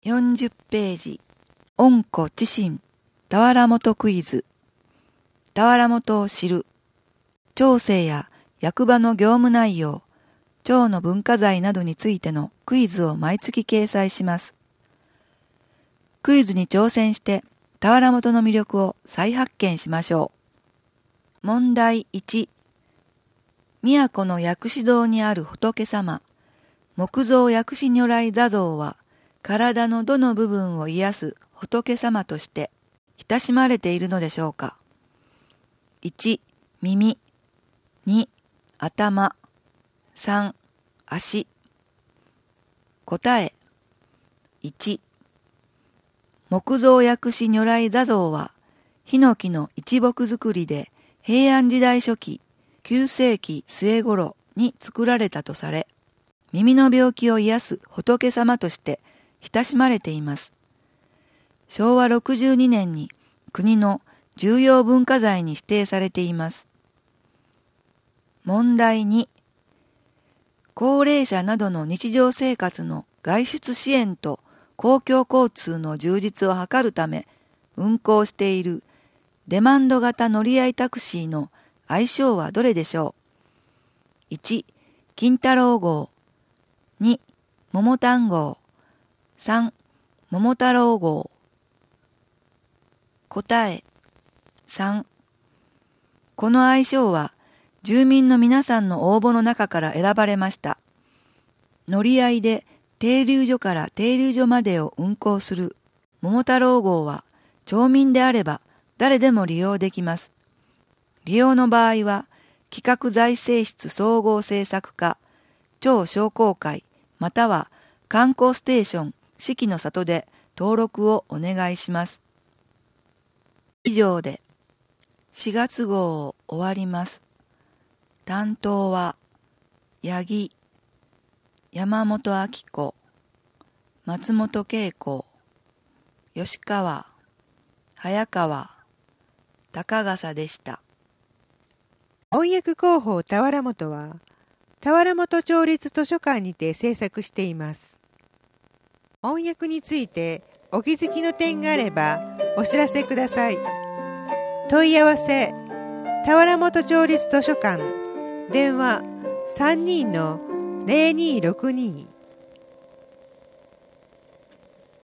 40ページ、温故知新、俵元クイズ。俵元を知る。町政や役場の業務内容、町の文化財などについてのクイズを毎月掲載します。クイズに挑戦して俵元の魅力を再発見しましょう。問題1。都の薬師堂にある仏様、木造薬師如来座像は、体のどの部分を癒す仏様として親しまれているのでしょうか。1、耳。2、頭。3、足。答え。1。木造薬師如来座像は、ヒノキの一木造りで平安時代初期、9世紀末頃に作られたとされ、耳の病気を癒す仏様として親しまれています。昭和62年に国の重要文化財に指定されています。問題2。高齢者などの日常生活の外出支援と公共交通の充実を図るため運行しているデマンド型乗り合いタクシーの愛称はどれでしょう。1、金太郎号。2、桃丹号。3、桃太郎号。答え。3。この愛称は住民の皆さんの応募の中から選ばれました。乗り合いで停留所から停留所までを運行する桃太郎号は町民であれば誰でも利用できます。利用の場合は企画財政室総合政策課、町商工会または観光ステーション四季の里で登録をお願いします。以上で4月号を終わります。担当は八木、山本明子、松本恵子、吉川、早川、高笠でした。 翻訳広報俵元は俵元町立図書館にて制作しています。翻訳についてお気づきの点があればお知らせください。問い合わせ俵元町立図書館電話 32-0262